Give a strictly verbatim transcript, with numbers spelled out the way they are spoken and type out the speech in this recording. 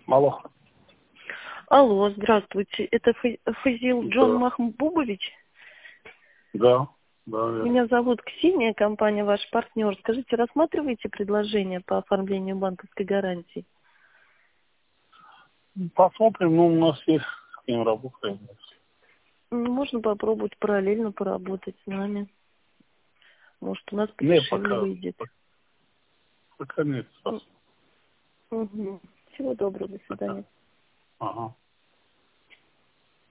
Алло. Алло, здравствуйте. Это Фа- Фазил Джон Да. Махмбубович? Да, да, верно. Меня зовут Ксения, компания «Ваш партнер». Скажите, рассматриваете предложение по оформлению банковской гарантии? Посмотрим, ну, у нас есть с кем работаем. М, Можно попробовать параллельно поработать с нами. Может, у нас Не, подешевле пока, выйдет. пока нет. М, мгм. Всего доброго, до Пока. свидания. Ага.